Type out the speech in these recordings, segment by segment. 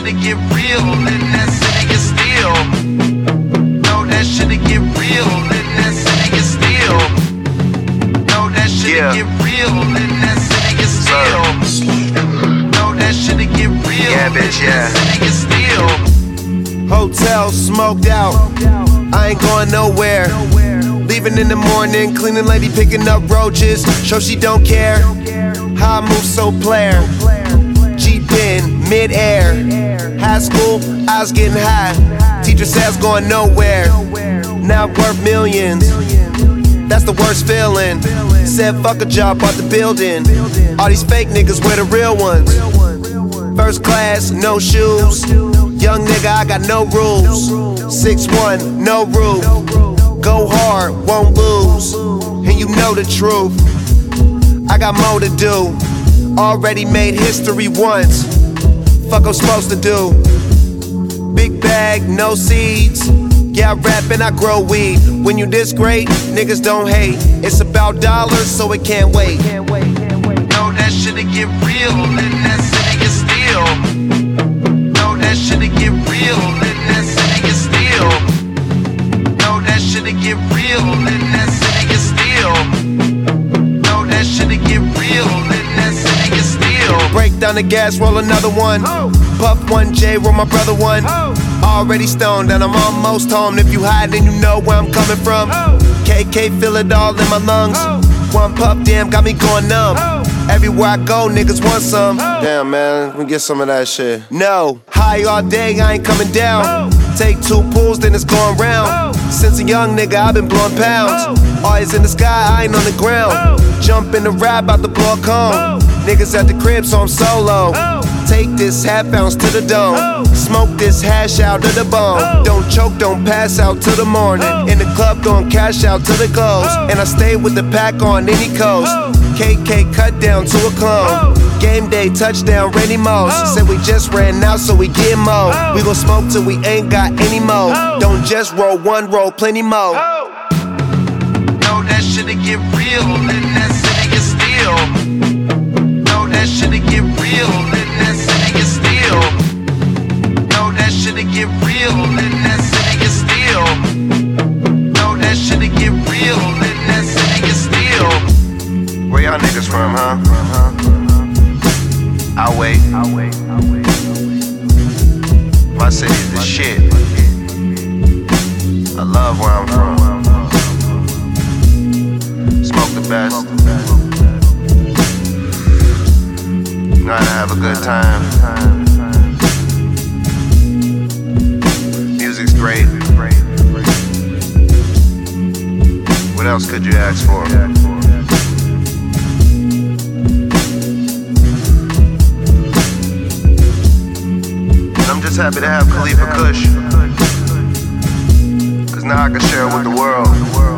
shit'll get real, then that city get still. Know that shit'll get real, then that city get still. Know that shit'll get real, then that city get still. Know that shit'll get real, yeah, bitch, yeah. That city get still. Hotel smoked out, I ain't going nowhere. Leaving in the morning, cleaning lady picking up roaches. Show she don't care, how I move so player. Jeep in, mid-air. High school, I was getting high. Teacher said I was going nowhere. Now I'm worth millions, that's the worst feeling. Said fuck a job, bought the building. All these fake niggas, we're the real ones. First class, no shoes. Young nigga, I got no rules. 6'1", no roof. Go hard, won't lose. And you know the truth, I got more to do. Already made history once. Fuck I'm supposed to do. Big bag, no seeds. Yeah, I rap and I grow weed. When you this great, niggas don't hate. It's about dollars, so it can't wait. Know that shit'll get real, then that city get still. Know that shit'll get real, then that city get still. Know that shit'll get real, then that city get still. Know that shit'll get real, then that city get still. Break down the gas, roll another one. Puff 1J, roll my brother one. Already stoned and I'm almost home. If you hide, then you know where I'm coming from. KK, feel it all in my lungs. One puff, damn, got me going numb. Everywhere I go, niggas want some. Damn, man, let me get some of that shit. No, high all day, I ain't coming down. Take 2 pulls, then it's going round. Since a young nigga, I've been blowing pounds. Always in the sky, I ain't on the ground. Jump in the rap, out the block home. Niggas at the crib, so I'm solo. Take this half ounce to the dome. Smoke this hash out of the bone. Don't choke, don't pass out till the morning. In the club, gon' cash out till it close. And I stay with the pack on any coast. KK cut down to a clone. Game day, touchdown, Randy Moss. Said we just ran out, so we get more. We gon' smoke till we ain't got any more. Don't just roll one, roll plenty more. Know that shit'll get real, then that city get still. Know that shit'll get real, then that city get still. Know that shit'll get real, then that city get still. Know that shit'll get real, then that city get still. Where y'all niggas from, huh? I'll wait. My city's the shit. I love where I'm from. Smoke the best. Gotta have a good time. Music's great. What else could you ask for? I'm just happy to have Khalifa Kush, cause now I can share it with the world.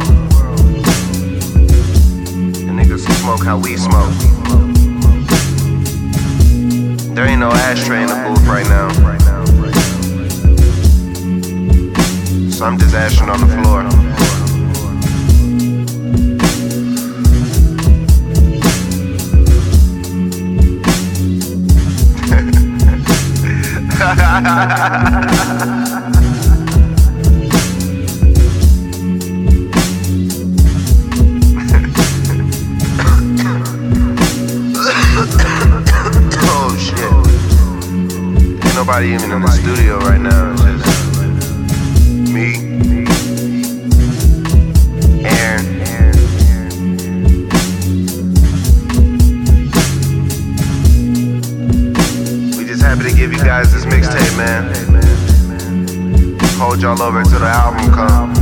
And niggas can smoke how we smoke. There ain't no ashtray in the booth right now, so I'm just ashing on the floor. Oh shit. Ain't nobody even in the studio right now. It's just me, Aaron. We just happy to give you guys this mixtape, man. Hold y'all over till the album comes.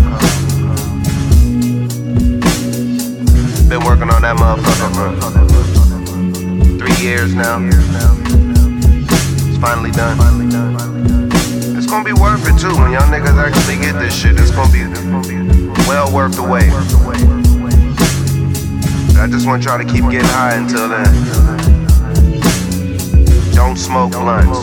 Been working on that motherfucker for 3 years now. It's finally done. It's gonna be worth it too when y'all niggas actually get this shit. It's gonna be well worth the wait. I just want y'all to keep getting high until then. Don't smoke blunts.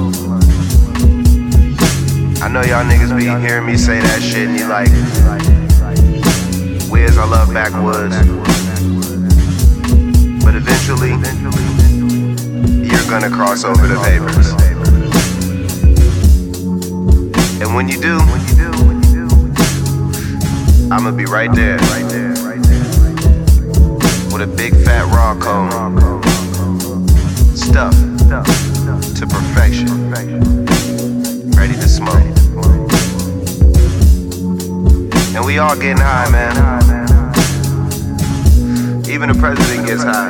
I know y'all niggas be hearing me say that shit and you like, Wiz, I love backwoods. But eventually, you're gonna cross over the papers. And when you do, I'ma be right there with a big fat raw cone, stuffed to perfection, ready to smoke. And we all getting high, man. Even the president gets high.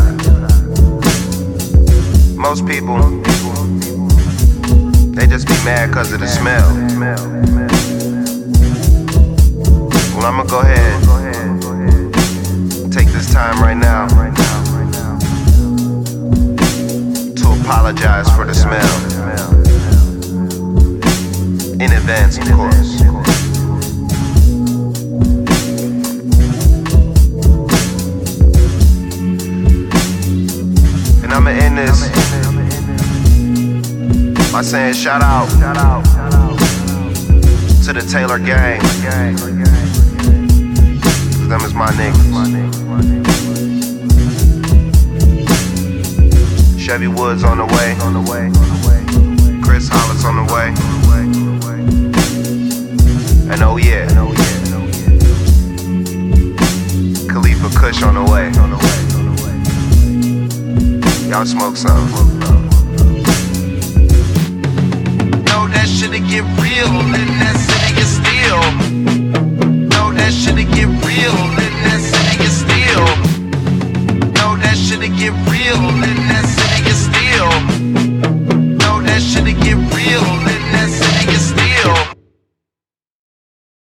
Most people, they just be mad cause of the smell. Well, I'ma go ahead and take this time right now to apologize for the smell. In advance, of course. And I'ma end this by saying shout out to the Taylor gang. Them is my niggas. Chevy Woods on the way. Chris Hollis on the way. And oh yeah, Khalifa Kush on the way. Y'all smoke some. Know that shit'll get real, then that city get still. Know that shit'll get real, then that city get still. Know that shit'll get real, then that city get still. Know that shit'll get real.